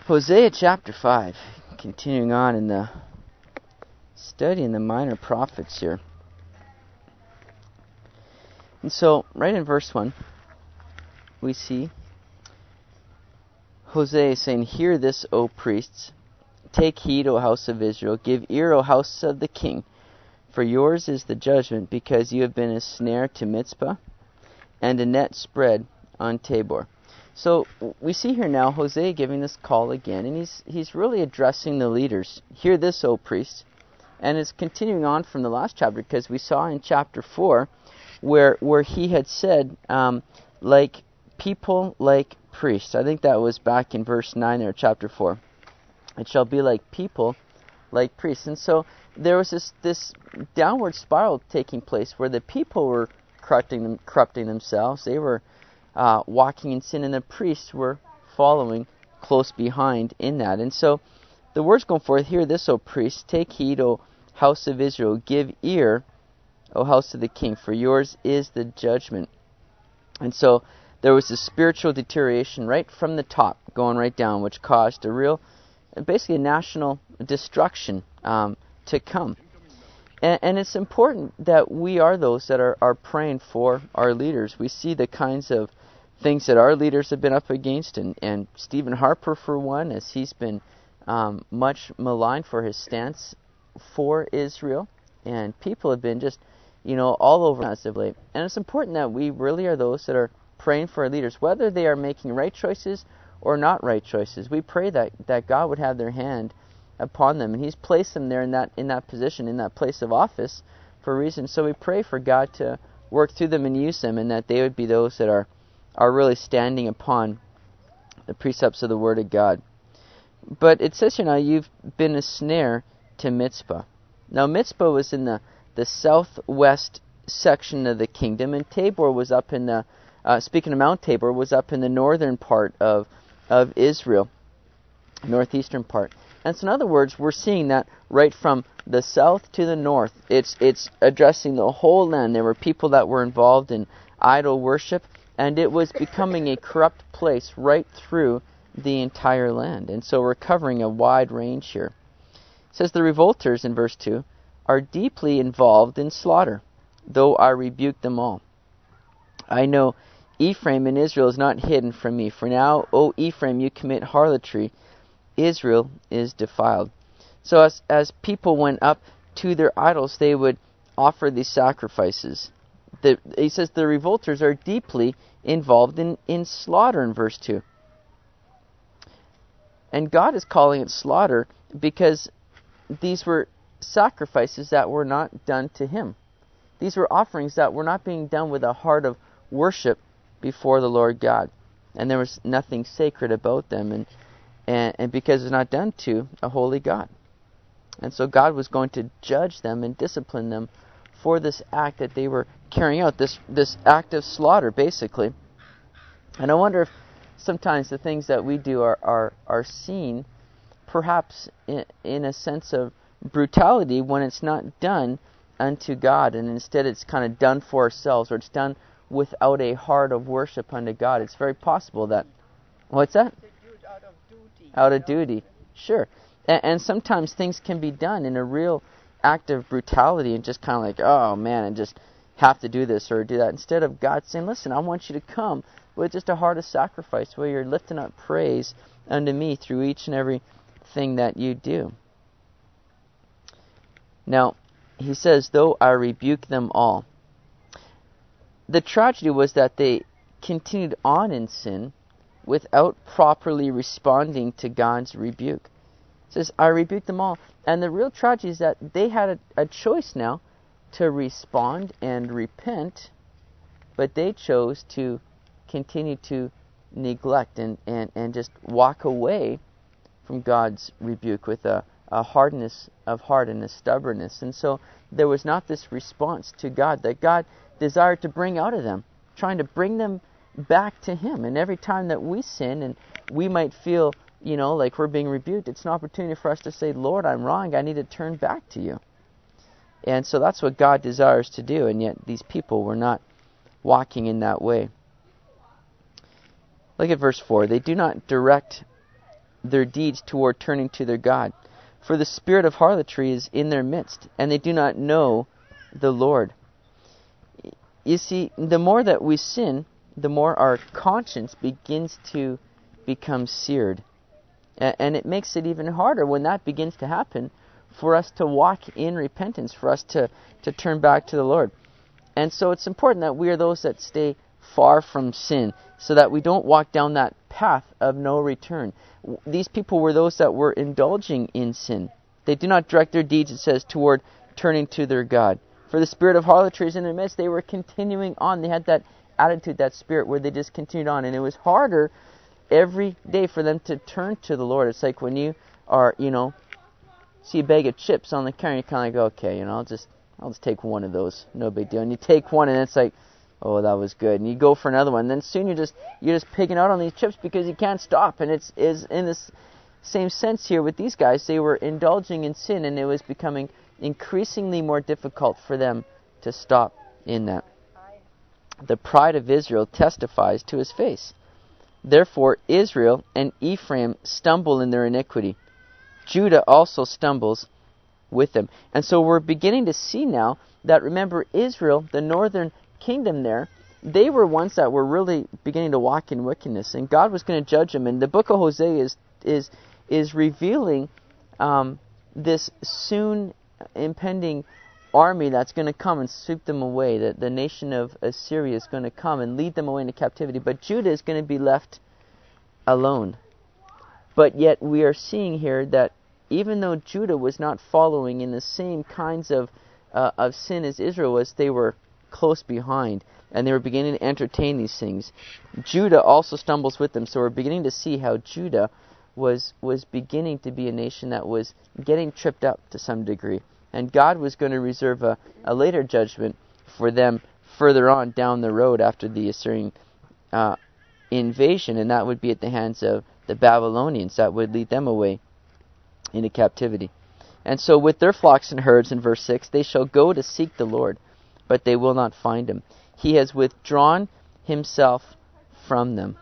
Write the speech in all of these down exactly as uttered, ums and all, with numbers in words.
Hosea chapter five, continuing on in the study in the minor prophets here. And so, right in verse one, we see Hosea saying, "Hear this, O priests, take heed, O house of Israel, give ear, O house of the king, for yours is the judgment, because you have been a snare to Mizpah, and a net spread on Tabor." So we see here now Hosea giving this call again, and he's he's really addressing the leaders. Hear this, O priests. And it's continuing on from the last chapter, because we saw in chapter four where where he had said, um, like people, like priests. I think that was back in verse nine there, chapter four. It shall be like people, like priests. And so there was this, this downward spiral taking place where the people were corrupting, them, corrupting themselves. They were Uh, walking in sin, and the priests were following close behind in that. And so the words going forth, "Hear this, O priests, take heed, O house of Israel, give ear, O house of the king, for yours is the judgment." And so there was a spiritual deterioration right from the top, going right down, which caused a real, basically a national destruction um, to come. And, and it's important that we are those that are, are praying for our leaders. We see the kinds of things that our leaders have been up against, and, and Stephen Harper, for one, as he's been um, much maligned for his stance for Israel, and people have been just, you know, all over us of late. And it's important that we really are those that are praying for our leaders, whether they are making right choices or not right choices. We pray that, that God would have their hand upon them, and He's placed them there in that in that position, in that place of office, for a reason. So we pray for God to work through them and use them, and that they would be those that are are really standing upon the precepts of the Word of God. But it says here now, "You've been a snare to Mizpah." Now Mizpah was in the the southwest section of the kingdom, and Tabor was up in the uh, speaking of Mount Tabor, was up in the northern part of of Israel, northeastern part. And so in other words, we're seeing that right from the south to the north. It's it's addressing the whole land. There were people that were involved in idol worship, and it was becoming a corrupt place right through the entire land. And so we're covering a wide range here. It says, "The revolters," in verse two, "are deeply involved in slaughter, though I rebuke them all. I know Ephraim and Israel is not hidden from me. For now, O Ephraim, you commit harlotry. Israel is defiled." So as as people went up to their idols, they would offer these sacrifices. The, he says the revolters are deeply involved in, in slaughter in verse two. And God is calling it slaughter because these were sacrifices that were not done to Him. These were offerings that were not being done with a heart of worship before the Lord God. And there was nothing sacred about them. And And, and because it's not done to a holy God. And so God was going to judge them and discipline them for this act that they were carrying out, this this act of slaughter, basically. And I wonder if sometimes the things that we do are, are, are seen perhaps in, in a sense of brutality when it's not done unto God, and instead it's kind of done for ourselves, or it's done without a heart of worship unto God. It's very possible that... What's that? Out of duty, sure. And, and sometimes things can be done in a real act of brutality and just kind of like, oh man, and just have to do this or do that. Instead of God saying, listen, I want you to come with just a heart of sacrifice where you're lifting up praise unto me through each and every thing that you do. Now, he says, though I rebuke them all. The tragedy was that they continued on in sin without properly responding to God's rebuke. It says, I rebuke them all. And the real tragedy is that they had a, a choice now to respond and repent, but they chose to continue to neglect and, and, and just walk away from God's rebuke with a, a hardness of heart and a stubbornness. And so there was not this response to God that God desired to bring out of them, trying to bring them back to Him. And every time that we sin and we might feel, you know, like we're being rebuked, it's an opportunity for us to say, Lord, I'm wrong. I need to turn back to you. And so that's what God desires to do. And yet these people were not walking in that way. Look at verse four. They do not direct, their deeds toward turning to their God. For the spirit of harlotry is in their midst, and they do not know the Lord. You see, the more that we sin, the more our conscience begins to become seared. And it makes it even harder when that begins to happen for us to walk in repentance, for us to, to turn back to the Lord. And so it's important that we are those that stay far from sin, so that we don't walk down that path of no return. These people were those that were indulging in sin. They do not direct their deeds, it says, toward turning to their God. For the spirit of harlotry is in their midst. They were continuing on. They had that attitude, that spirit, where they just continued on. And it was harder every day for them to turn to the Lord. It's like when you are, you know, see a bag of chips on the counter, you kind of like, okay, you know, I'll just, I'll just take one of those. No big deal. And you take one, and it's like, oh, that was good. And you go for another one. And then soon you're just, you're just picking out on these chips because you can't stop. And it's is in this same sense here with these guys. They were indulging in sin, and it was becoming increasingly more difficult for them to stop in that. The pride of Israel testifies to his face. Therefore Israel and Ephraim stumble in their iniquity. Judah also stumbles with them. And so we're beginning to see now that, remember, Israel, the northern kingdom there, they were ones that were really beginning to walk in wickedness, and God was going to judge them. And the book of Hosea is is is revealing um, this soon impending army that's going to come and sweep them away. That the nation of Assyria is going to come and lead them away into captivity, but Judah is going to be left alone. But yet we are seeing here that even though Judah was not following in the same kinds of uh, of sin as Israel was, they were close behind, and they were beginning to entertain these things. Judah also stumbles with them, so we're beginning to see how Judah was was beginning to be a nation that was getting tripped up to some degree, and God was going to reserve a, a later judgment for them further on down the road after the Assyrian uh, invasion, and that would be at the hands of the Babylonians that would lead them away into captivity. And so with their flocks and herds, in verse six, they shall go to seek the Lord, but they will not find him. He has withdrawn himself from them.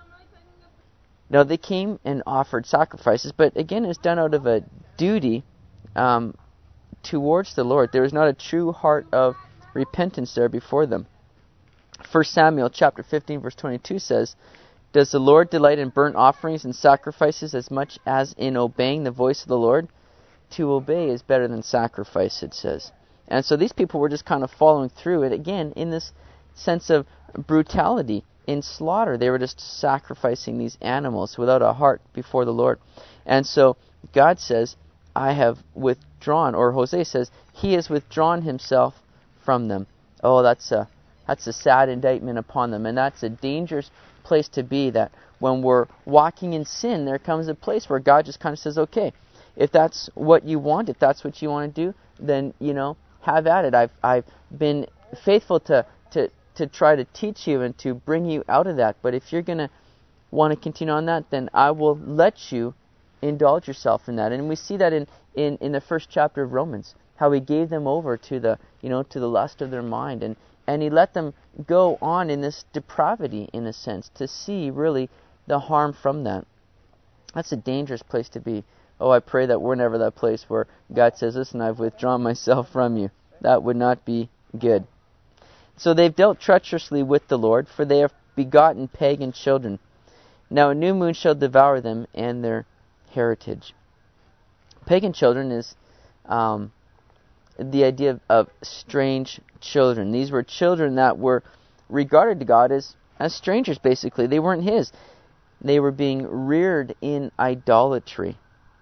Now they came and offered sacrifices, but again it's done out of a duty um, towards the Lord. There is not a true heart of repentance there before them. First Samuel chapter fifteen verse twenty-two says, "Does the Lord delight in burnt offerings and sacrifices as much as in obeying the voice of the Lord? To obey is better than sacrifice," it says. And so these people were just kind of following through it, again, in this sense of brutality, in slaughter. They were just sacrificing these animals without a heart before the Lord. And so God says, I have withdrawn, or Hosea says, he has withdrawn himself from them. Oh, that's a, that's a sad indictment upon them. And that's a dangerous place to be, that when we're walking in sin, there comes a place where God just kind of says, okay, if that's what you want, if that's what you want to do, then, you know, have at it. I've I've been faithful to, to, to try to teach you and to bring you out of that. But if you're going to want to continue on that, then I will let you indulge yourself in that. And we see that in, in, in the first chapter of Romans, how he gave them over to the, you know, to the lust of their mind. And, and he let them go on in this depravity, in a sense, to see really the harm from that. That's a dangerous place to be. Oh, I pray that we're never that place where God says, listen, I've withdrawn myself from you. That would not be good. So they've dealt treacherously with the Lord, for they have begotten pagan children. Now a new moon shall devour them and their heritage. Pagan children is um, the idea of, of strange children. These were children that were regarded to God as, as strangers, basically. They weren't his. They were being reared in idolatry.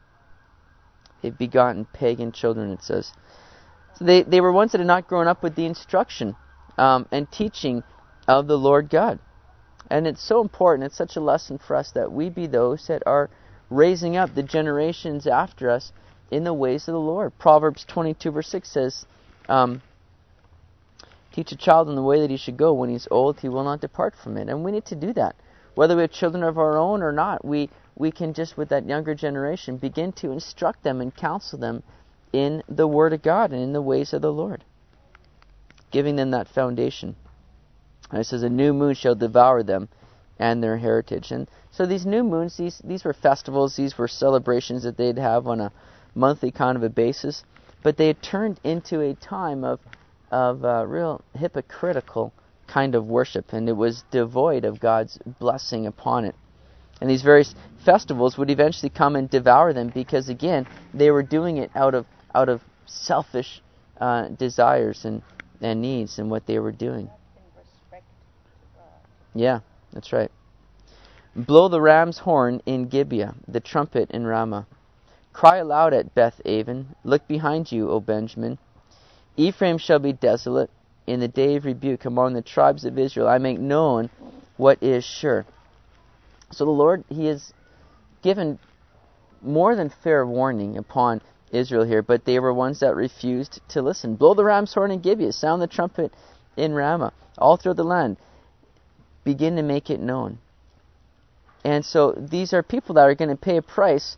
They've begotten pagan children, it says. So they, they were ones that had not grown up with the instruction um, and teaching of the Lord God. And it's so important, it's such a lesson for us that we be those that are raising up the generations after us in the ways of the Lord. Proverbs twenty-two verse six says, um, teach a child in the way that he should go. When he's old, he will not depart from it. And we need to do that. Whether we have children of our own or not, we we can just, with that younger generation, begin to instruct them and counsel them in the Word of God and in the ways of the Lord, giving them that foundation. And it says, a new moon shall devour them and their heritage. And so these new moons, these these were festivals, these were celebrations that they'd have on a monthly kind of a basis, but they had turned into a time of of uh, real hypocritical kind of worship, and it was devoid of God's blessing upon it. And these various festivals would eventually come and devour them, because again, they were doing it out of out of selfish uh, desires and, and needs and what they were doing. Yeah, that's right. Blow the ram's horn in Gibeah, the trumpet in Ramah. Cry aloud at Beth Aven. Look behind you, O Benjamin. Ephraim shall be desolate in the day of rebuke. Among the tribes of Israel I make known what is sure. So the Lord, He has given more than fair warning upon Israel here, but they were ones that refused to listen. Blow the ram's horn in Gibeah. Sound the trumpet in Ramah. All through the land, begin to make it known. And so these are people that are going to pay a price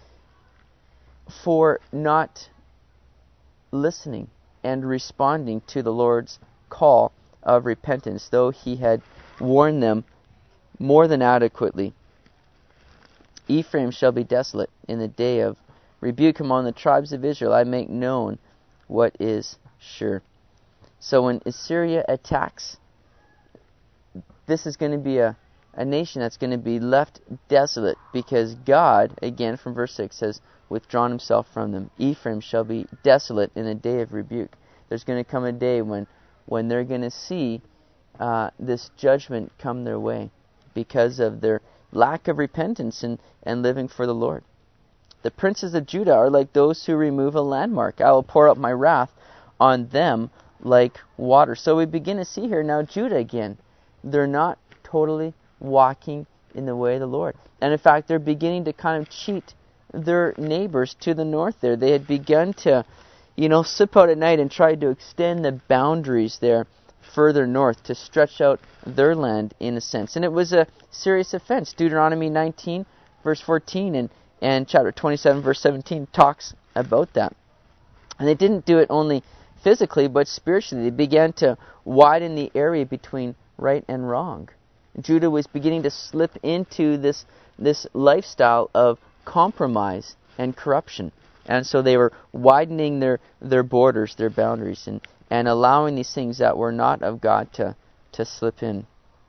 for not listening and responding to the Lord's call of repentance, though He had warned them more than adequately. Ephraim shall be desolate in the day of rebuke. Among the tribes of Israel I make known what is sure. So when Assyria attacks, this is going to be a, a nation that's going to be left desolate, because God, again from verse six, says, withdrawn Himself from them. Ephraim shall be desolate in the day of rebuke. There's going to come a day when, when they're going to see uh, this judgment come their way because of their lack of repentance and, and living for the Lord. The princes of Judah are like those who remove a landmark. I will pour out my wrath on them like water. So we begin to see here now Judah again. They're not totally walking in the way of the Lord. And in fact, they're beginning to kind of cheat their neighbors to the north there. They had begun to, you know, slip out at night and try to extend the boundaries there further north to stretch out their land in a sense. And it was a serious offense. Deuteronomy nineteen, verse fourteen, and, and chapter twenty-seven, verse seventeen talks about that. And they didn't do it only physically, but spiritually. They began to widen the area between right and wrong. Judah was beginning to slip into this this lifestyle of compromise and corruption. And so they were widening their, their borders, their boundaries, and, and allowing these things that were not of God to, to slip in.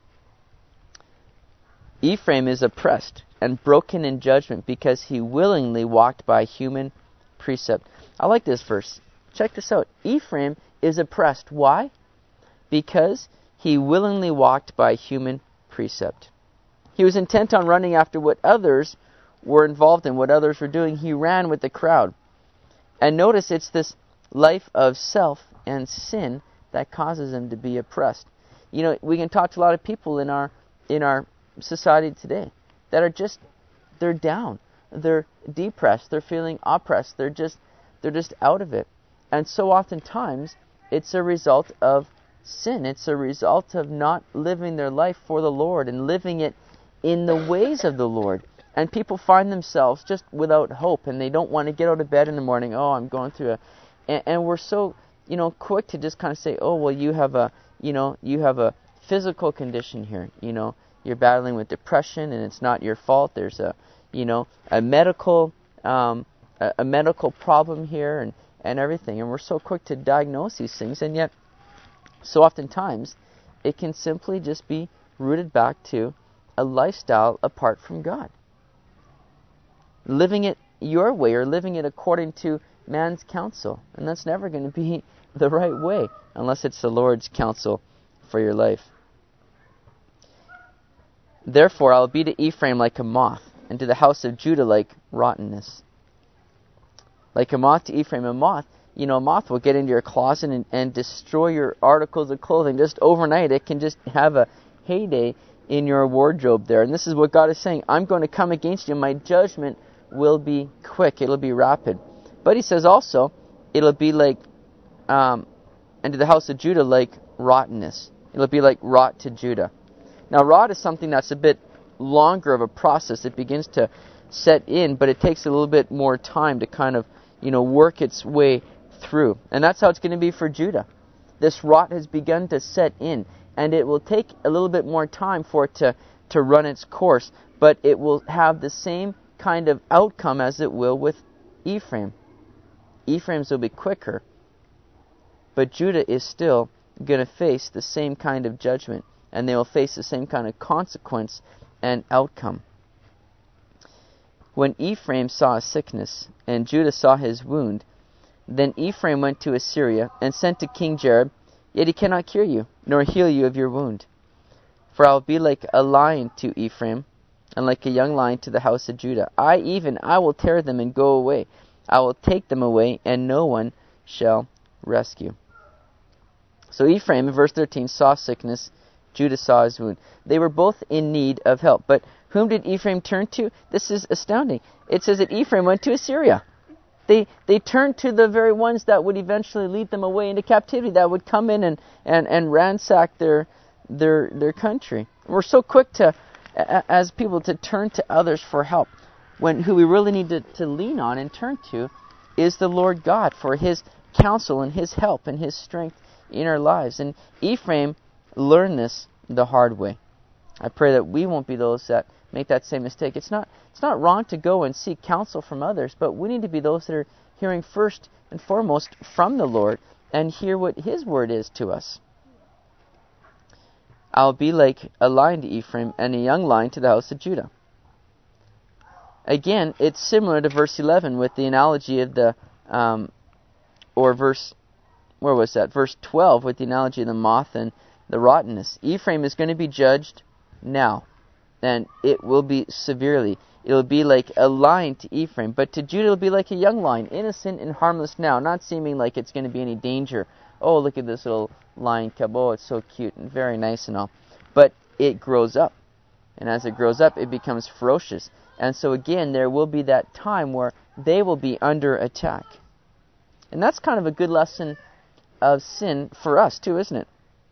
Ephraim is oppressed and broken in judgment because he willingly walked by human precept. I like this verse. Check this out. Ephraim is oppressed. Why? Because he willingly walked by human precept. He was intent on running after what others were involved in, what others were doing. He ran with the crowd. And notice it's this life of self and sin that causes him to be oppressed. You know, we can talk to a lot of people in our in our society today that are just, they're down. They're depressed. They're feeling oppressed. They're just they're just out of it. And so oftentimes it's a result of sin. It's a result of not living their life for the Lord and living it in the ways of the Lord. And people find themselves just without hope, and they don't want to get out of bed in the morning. Oh, I'm going through a... And, and we're so, you know, quick to just kind of say, oh, well, you have a, you know, you have a physical condition here. You know, you're battling with depression, and it's not your fault. There's a, you know, a medical, um, a, a medical problem here, and, and everything. And we're so quick to diagnose these things, and yet, so oftentimes, it can simply just be rooted back to a lifestyle apart from God. Living it your way, or living it according to man's counsel. And that's never going to be the right way unless it's the Lord's counsel for your life. Therefore I will be to Ephraim like a moth, and to the house of Judah like rottenness. Like a moth to Ephraim. A moth, you know, a moth will get into your closet and, and destroy your articles of clothing. Just overnight, it can just have a heyday in your wardrobe there. And this is what God is saying. I'm going to come against you. My judgment will be quick. It'll be rapid. But he says also, it'll be like, um, and to the house of Judah like rottenness. It'll be like rot to Judah. Now, rot is something that's a bit longer of a process. It begins to set in, but it takes a little bit more time to kind of, you know, work its way through. And that's how it's going to be for Judah. This rot has begun to set in, and it will take a little bit more time for it to, to run its course, but it will have the same kind of outcome as it will with Ephraim. Ephraim's will be quicker, but Judah is still going to face the same kind of judgment, and they will face the same kind of consequence and outcome. When Ephraim saw a sickness, and Judah saw his wound, then Ephraim went to Assyria, and sent to King Jareb, yet he cannot cure you, nor heal you of your wound. For I will be like a lion to Ephraim, and like a young lion to the house of Judah. I even, I will tear them and go away. I will take them away, and no one shall rescue. So Ephraim, in verse thirteen, saw sickness. Judah saw his wound. They were both in need of help. But whom did Ephraim turn to? This is astounding. It says that Ephraim went to Assyria. They they turned to the very ones that would eventually lead them away into captivity, that would come in and, and, and ransack their their their country. We're so quick to, as people, to turn to others for help, when who we really need to, to lean on and turn to is the Lord God for His counsel and His help and His strength in our lives. And Ephraim learned this the hard way. I pray that we won't be those that make that same mistake. It's not it's not wrong to go and seek counsel from others, but we need to be those that are hearing first and foremost from the Lord and hear what His word is to us. I'll be like a lion to Ephraim and a young lion to the house of Judah. Again, it's similar to verse eleven with the analogy of the, um, or verse, where was that? Verse twelve with the analogy of the moth and the rottenness. Ephraim is going to be judged now, and it will be severely. It will be like a lion to Ephraim, but to Judah it will be like a young lion, innocent and harmless now, not seeming like it's going to be any danger. Oh, look at this little lion cub. Oh, it's so cute and very nice and all. But it grows up, and as it grows up, it becomes ferocious. And so again, there will be that time where they will be under attack. And that's kind of a good lesson of sin for us too, isn't it?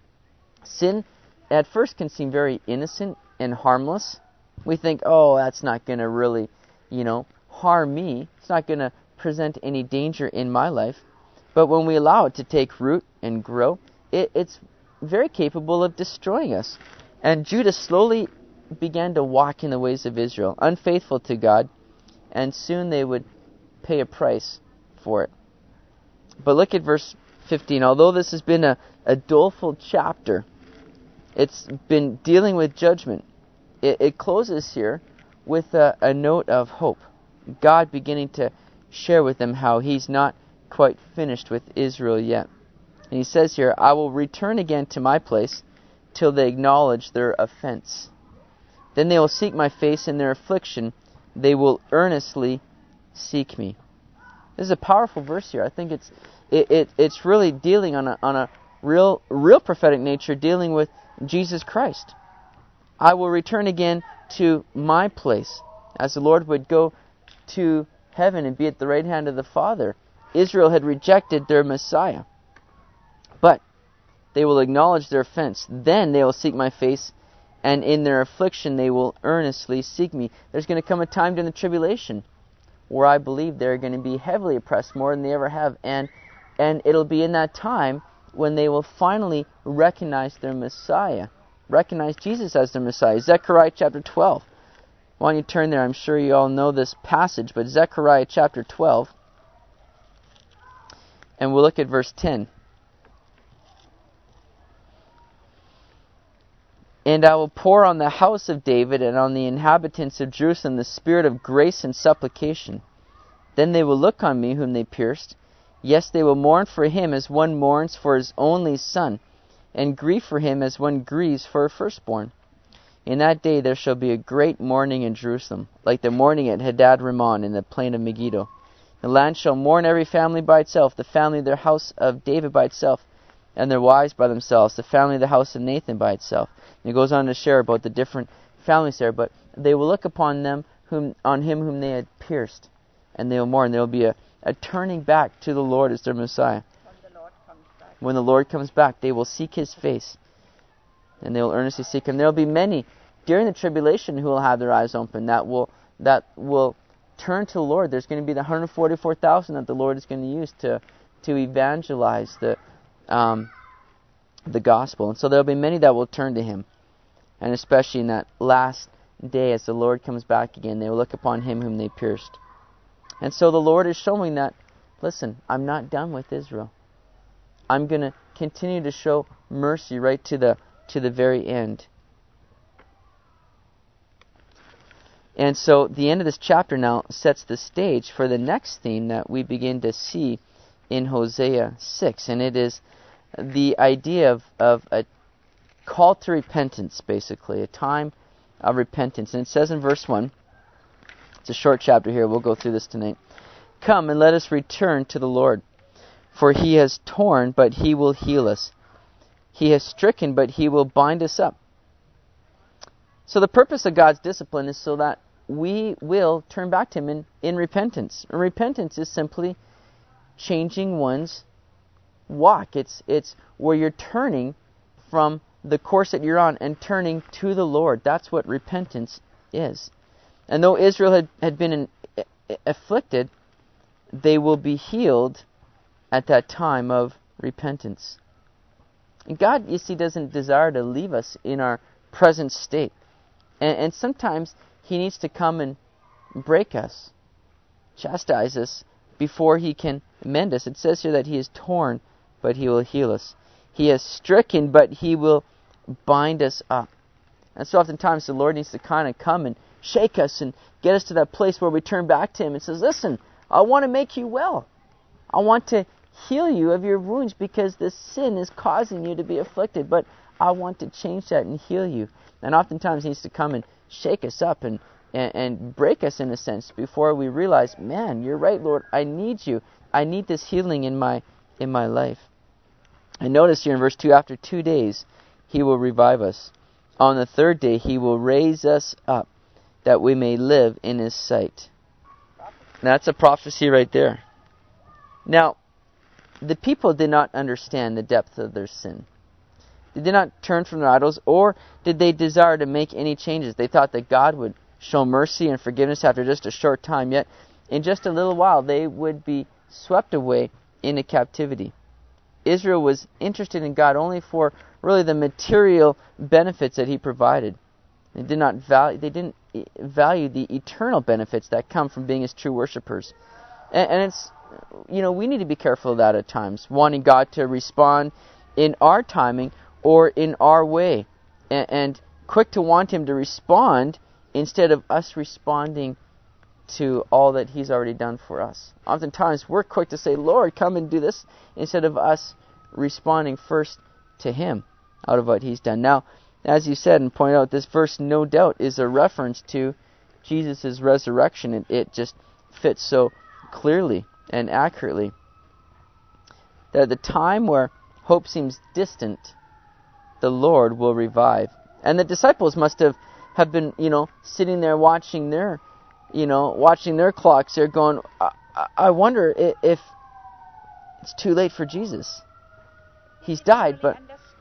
Sin at first can seem very innocent and harmless. We think, oh, that's not going to really, you know, harm me. It's not going to present any danger in my life. But when we allow it to take root and grow, it, it's very capable of destroying us. And Judah slowly began to walk in the ways of Israel, unfaithful to God, and soon they would pay a price for it. But look at verse fifteen. Although this has been a, a doleful chapter, it's been dealing with judgment. It, it closes here with a, a note of hope. God beginning to share with them how He's not quite finished with Israel yet. And He says here, I will return again to my place till they acknowledge their offense. Then they will seek my face in their affliction. They will earnestly seek me. This is a powerful verse here. I think it's it, it it's really dealing on a on a real real prophetic nature, dealing with Jesus Christ. I will return again to my place, as the Lord would go to heaven and be at the right hand of the Father. Israel had rejected their Messiah, but they will acknowledge their offense. Then they will seek my face, and in their affliction they will earnestly seek me. There's going to come a time during the tribulation where I believe they're going to be heavily oppressed, more than they ever have, and and it'll be in that time when they will finally recognize their Messiah, recognize Jesus as their Messiah. Zechariah chapter twelve. Why don't you turn there? I'm sure you all know this passage, but Zechariah chapter twelve, and we'll look at verse ten. And I will pour on the house of David and on the inhabitants of Jerusalem the spirit of grace and supplication. Then they will look on me whom they pierced. Yes, they will mourn for him as one mourns for his only son, and grieve for him as one grieves for a firstborn. In that day there shall be a great mourning in Jerusalem, like the mourning at Hadad Rimmon in the plain of Megiddo. The land shall mourn every family by itself, the family of their house of David by itself, and their wives by themselves, the family of the house of Nathan by itself. And it goes on to share about the different families there, but they will look upon them whom on him whom they had pierced, and they will mourn. There will be a, a turning back to the Lord as their Messiah. When the Lord comes back. When the Lord comes back, they will seek His face, and they will earnestly seek Him. There will be many during the tribulation who will have their eyes open, that will that will turn to the Lord. There's going to be the one hundred forty-four thousand that the Lord is going to use to to evangelize the um, the gospel, and so there will be many that will turn to Him. And especially in that last day as the Lord comes back again, they will look upon him whom they pierced. And so the Lord is showing that, listen, I'm not done with Israel. I'm going to continue to show mercy right to the to the very end. And so the end of this chapter now sets the stage for the next theme that we begin to see in Hosea six. And it is the idea of, of a call to repentance, basically, a time of repentance. And it says in verse one, it's a short chapter here, we'll go through this tonight. Come and let us return to the Lord, for he has torn, but he will heal us. He has stricken, but he will bind us up. So the purpose of God's discipline is so that we will turn back to him in, in repentance. And repentance is simply changing one's walk. It's it's where you're turning from the course that you're on and turning to the Lord. That's what repentance is. And though Israel had, had been in, afflicted, they will be healed at that time of repentance. And God, you see, doesn't desire to leave us in our present state. And, and sometimes he needs to come and break us, chastise us, before he can mend us. It says here that he is torn, but he will heal us. He is stricken, but he will bind us up. And so oftentimes the Lord needs to kind of come and shake us and get us to that place where we turn back to him and says, listen, I want to make you well. I want to heal you of your wounds because this sin is causing you to be afflicted, but I want to change that and heal you. And oftentimes he needs to come and shake us up and, and, and break us in a sense before we realize, man, you're right, Lord, I need you. I need this healing in my in my life. And notice here in verse two, after two days he will revive us. On the third day he will raise us up that we may live in his sight. That's a prophecy right there. Now, the people did not understand the depth of their sin. They did not turn from their idols, or did they desire to make any changes. They thought that God would show mercy and forgiveness after just a short time, yet in just a little while they would be swept away into captivity. Israel was interested in God only for really the material benefits that he provided. They did not value, they didn't value the eternal benefits that come from being his true worshipers. And, and it's, you know, we need to be careful of that at times, wanting God to respond in our timing or in our way, and, and quick to want him to respond instead of us responding to all that he's already done for us. Oftentimes we're quick to say, Lord, come and do this, instead of us responding first to him out of what he's done. Now, as you said and pointed out, this verse no doubt is a reference to Jesus' resurrection. It, it just fits so clearly and accurately that at the time where hope seems distant, the Lord will revive. And the disciples must have, have been, you know, sitting there watching their, you know, watching their clocks. They're going, I, I wonder if, if it's too late for Jesus. He's died, but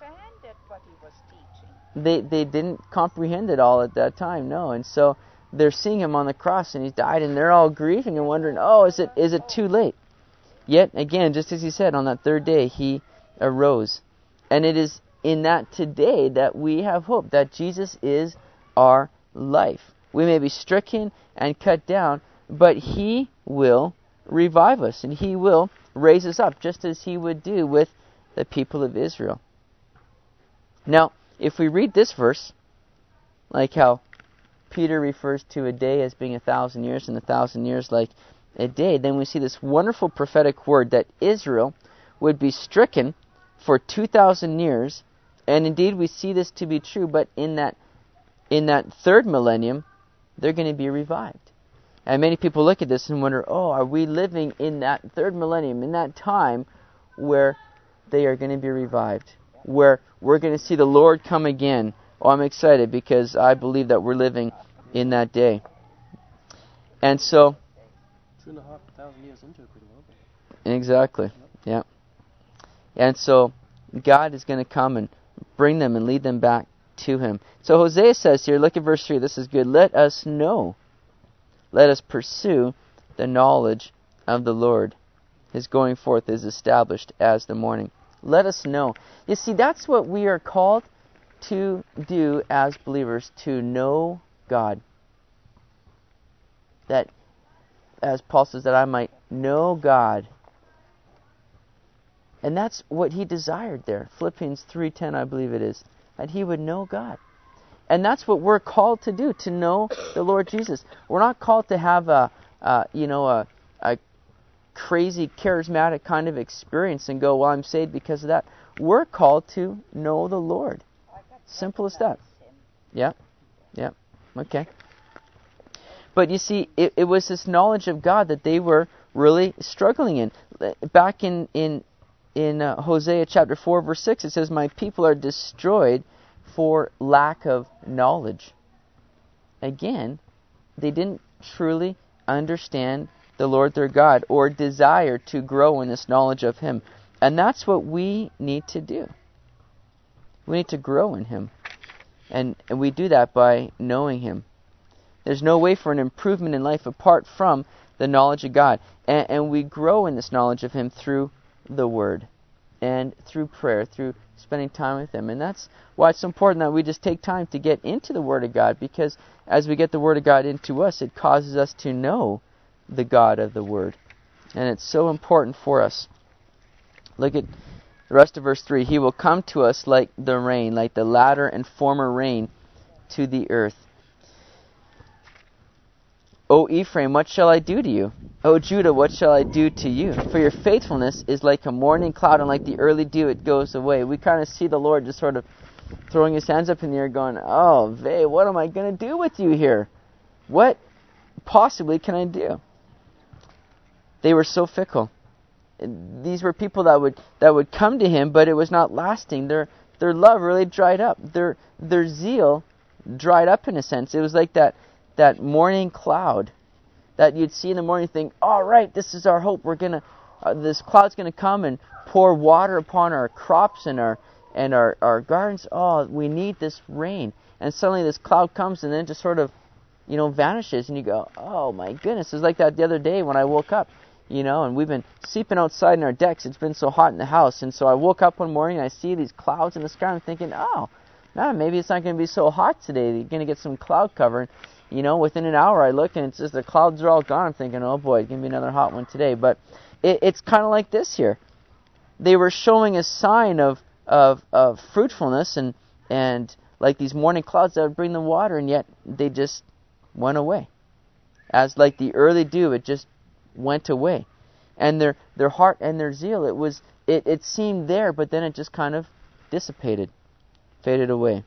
they they didn't comprehend it all at that time, no. And so they're seeing him on the cross and he's died, and they're all grieving and wondering, oh, is it is it too late? Yet again, just as he said, on that third day he arose. And it is in that today that we have hope, that Jesus is our life. We may be stricken and cut down, but he will revive us and he will raise us up, just as he would do with the people of Israel. Now, if we read this verse, like how Peter refers to a day as being a thousand years and a thousand years like a day, then we see this wonderful prophetic word that Israel would be stricken for two thousand years, and indeed we see this to be true, but in that in that third millennium, they're going to be revived. And many people look at this and wonder, oh, are we living in that third millennium, in that time where they are going to be revived, where we're going to see the Lord come again? Oh, I'm excited because I believe that we're living in that day. And so, two and a half thousand years into it, pretty well. Exactly, yeah. And so, God is going to come and bring them and lead them back to him. So Hosea says here, look at verse three, this is good. Let us know, let us pursue the knowledge of the Lord. His going forth is established as the morning. Let us know. You see, that's what we are called to do as believers to know God. That, as Paul says, that I might know God. And that's what he desired there. Philippians three ten, I believe it is. That he would know God. And that's what we're called to do, to know the Lord Jesus. We're not called to have a, uh, you know, a, a crazy, charismatic kind of experience and go, well, I'm saved because of that. We're called to know the Lord. Simple as that. Yeah, yeah, okay. But you see, it, it was this knowledge of God that they were really struggling in. Back in in in uh, Hosea chapter four, verse six, it says, "My people are destroyed for lack of knowledge." Again, they didn't truly understand the Lord their God or desire to grow in this knowledge of Him. And that's what we need to do. We need to grow in Him. And, and we do that by knowing Him. There's no way for an improvement in life apart from the knowledge of God. And, and we grow in this knowledge of Him through the Word and through prayer, through spending time with Him. And that's why it's so important that we just take time to get into the Word of God, because as we get the Word of God into us, it causes us to know the God of the Word. And it's so important for us. Look at the rest of verse three. "He will come to us like the rain, like the latter and former rain to the earth. O Ephraim, what shall I do to you? O Judah, what shall I do to you? For your faithfulness is like a morning cloud, and like the early dew, it goes away." We kind of see the Lord just sort of throwing His hands up in the air going, oh, vey, what am I going to do with you here? What possibly can I do? They were so fickle. These were people that would that would come to Him, but it was not lasting. Their their love really dried up. Their their zeal dried up in a sense. It was like that that morning cloud that you'd see in the morning and think, all right, this is our hope. We're gonna uh, this cloud's gonna come and pour water upon our crops and our and our, our gardens. Oh, we need this rain. And suddenly this cloud comes and then just sort of, you know, vanishes, and you go, oh my goodness. It was like that the other day when I woke up. You know, and we've been sleeping outside in our decks. It's been so hot in the house. And so I woke up one morning and I see these clouds in the sky. I'm thinking, oh, man, maybe it's not going to be so hot today. You're going to get some cloud cover. And, you know, within an hour I look and it's just the clouds are all gone. I'm thinking, oh boy, it's going to be another hot one today. But it, it's kind of like this here. They were showing a sign of, of, of fruitfulness and, and like these morning clouds that would bring them water, and yet they just went away. As like the early dew, it just went away. And their their heart and their zeal, it was it, it seemed there, but then it just kind of dissipated, faded away.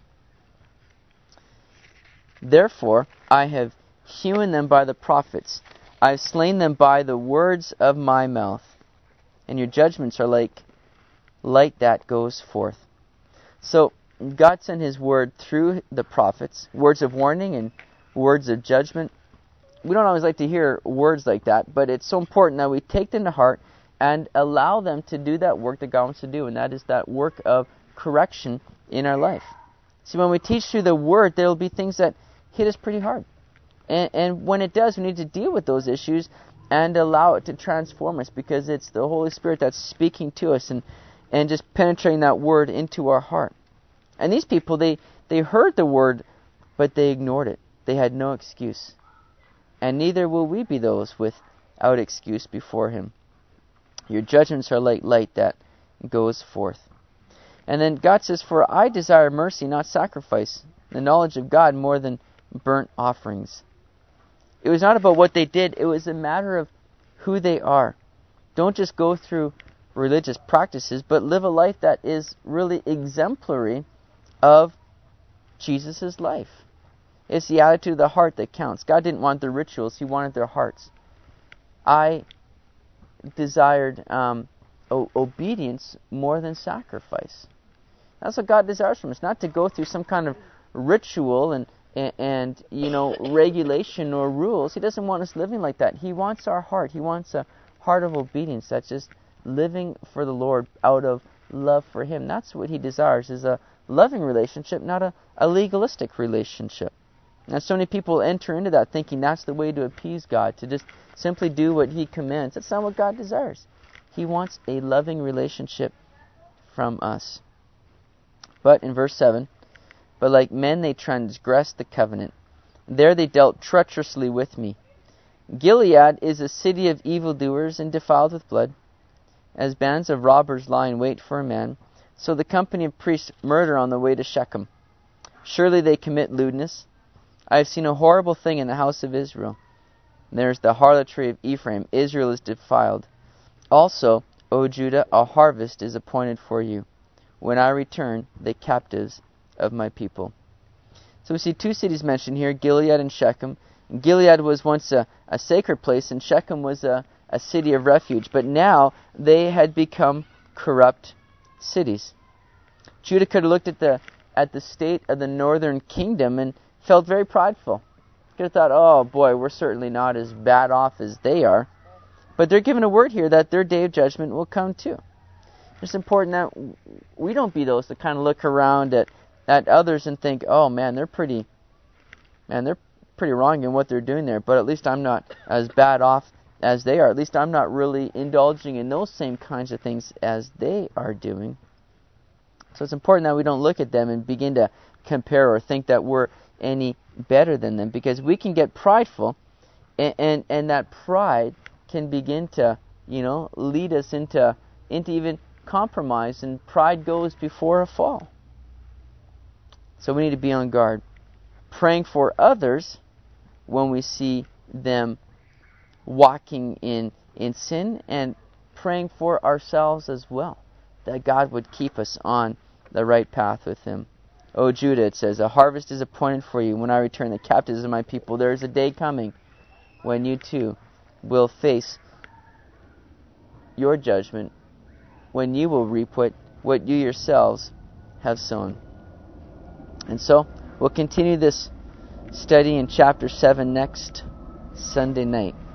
"Therefore I have hewn them by the prophets, I have slain them by the words of my mouth, and your judgments are like light that goes forth." So God sent His word through the prophets, words of warning and words of judgment. We don't always like to hear words like that, but it's so important that we take them to heart and allow them to do that work that God wants to do, and that is that work of correction in our life. See, when we teach through the Word, there will be things that hit us pretty hard. And, and when it does, we need to deal with those issues and allow it to transform us, because it's the Holy Spirit that's speaking to us and, and just penetrating that Word into our heart. And these people, they, they heard the Word, but they ignored it. They had no excuse. And neither will we be those without excuse before Him. Your judgments are like light that goes forth. And then God says, "For I desire mercy, not sacrifice, the knowledge of God more than burnt offerings." It was not about what they did. It was a matter of who they are. Don't just go through religious practices, but live a life that is really exemplary of Jesus' life. It's the attitude of the heart that counts. God didn't want their rituals. He wanted their hearts. I desired um, o- obedience more than sacrifice. That's what God desires from us. Not to go through some kind of ritual and, and, and you know, regulation or rules. He doesn't want us living like that. He wants our heart. He wants a heart of obedience. That's just living for the Lord out of love for Him. That's what He desires, is a loving relationship, not a, a legalistic relationship. Now, so many people enter into that thinking that's the way to appease God, to just simply do what He commands. That's not what God desires. He wants a loving relationship from us. But in verse seven, but like men they transgressed the covenant. There they dealt treacherously with me. Gilead is a city of evildoers and defiled with blood. As bands of robbers lie in wait for a man, so the company of priests murder on the way to Shechem. Surely they commit lewdness. I have seen a horrible thing in the house of Israel. There is the harlotry of Ephraim. Israel is defiled. Also, O Judah, a harvest is appointed for you, when I return the captives of my people. So we see two cities mentioned here, Gilead and Shechem. Gilead was once a, a sacred place, and Shechem was a, a city of refuge. But now they had become corrupt cities. Judah could have looked at the at the state of the northern kingdom and felt very prideful. Could have thought, oh boy, we're certainly not as bad off as they are. But they're given a word here that their day of judgment will come too. It's important that we don't be those that kind of look around at, at others and think, oh man, they're pretty, man, they're pretty wrong in what they're doing there. But at least I'm not as bad off as they are. At least I'm not really indulging in those same kinds of things as they are doing. So it's important that we don't look at them and begin to compare or think that we're any better than them, because we can get prideful, and, and and that pride can begin to, you know, lead us into into even compromise, and pride goes before a fall. So we need to be on guard, praying for others when we see them walking in in sin, and praying for ourselves as well, that God would keep us on the right path with Him. O Judah, it says, a harvest is appointed for you when I return the captives of my people. There is a day coming when you too will face your judgment, when you will reap what, what you yourselves have sown. And so, we'll continue this study in chapter seven next Sunday night.